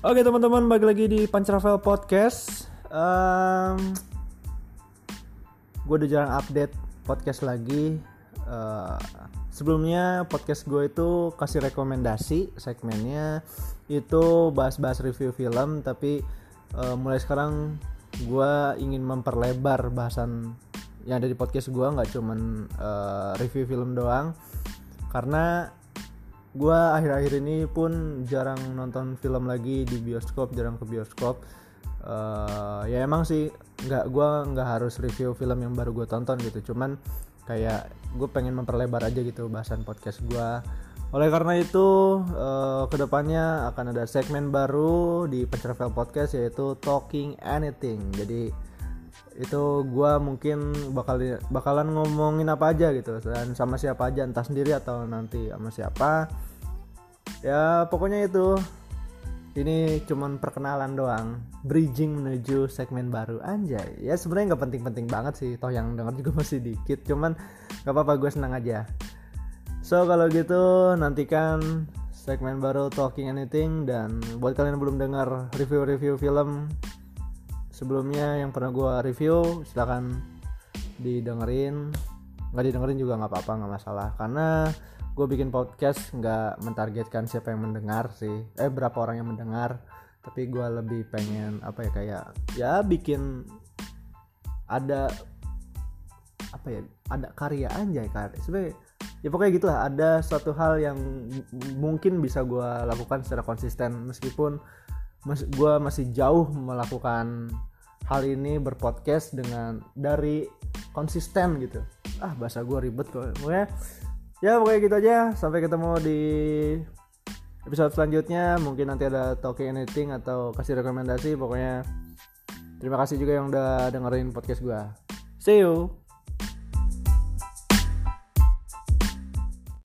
Oke teman-teman, balik lagi di Pantravel Podcast. Gue udah jarang update podcast lagi. Sebelumnya podcast gue itu kasih rekomendasi, segmennya itu bahas-bahas review film. Tapi mulai sekarang gue ingin memperlebar bahasan yang ada di podcast gue, nggak cuman review film doang. Karena gue akhir-akhir ini pun jarang nonton film lagi di bioskop, jarang ke bioskop. Ya emang sih gue nggak harus review film yang baru gue tonton gitu, cuman kayak gue pengen memperlebar aja gitu bahasan podcast gue. Oleh karena itu kedepannya akan ada segmen baru di Pantravel Podcast, yaitu Talking Anything. Jadi itu gue mungkin bakalan ngomongin apa aja gitu, dan sama siapa aja, entah sendiri atau nanti sama siapa. Ya pokoknya itu, ini cuman perkenalan doang, bridging menuju segmen baru, anjay. Ya sebenarnya nggak penting-penting banget sih, toh yang denger juga masih dikit, cuman nggak apa-apa, gue senang aja. So kalau gitu nantikan segmen baru Talking Anything. Dan buat kalian yang belum dengar review-review film sebelumnya yang pernah gue review, silakan didengerin. Nggak didengerin juga nggak apa-apa, nggak masalah, karena gue bikin podcast nggak mentargetkan siapa yang mendengar sih, berapa orang yang mendengar. Tapi gue lebih pengen kayak bikin ada ada karya, anjay, karya sebenarnya. Ya pokoknya gitulah, ada suatu hal yang mungkin bisa gue lakukan secara konsisten, meskipun gue masih jauh melakukan hal ini, berpodcast dari konsisten gitu. Bahasa gue ribet kok. Pokoknya gitu aja. Sampai ketemu di episode selanjutnya. Mungkin nanti ada Talking Anything atau kasih rekomendasi. Pokoknya terima kasih juga yang udah dengerin podcast gue. See you.